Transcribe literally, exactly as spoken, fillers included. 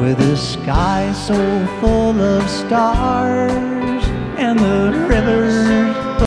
with a sky so full of stars and the rivers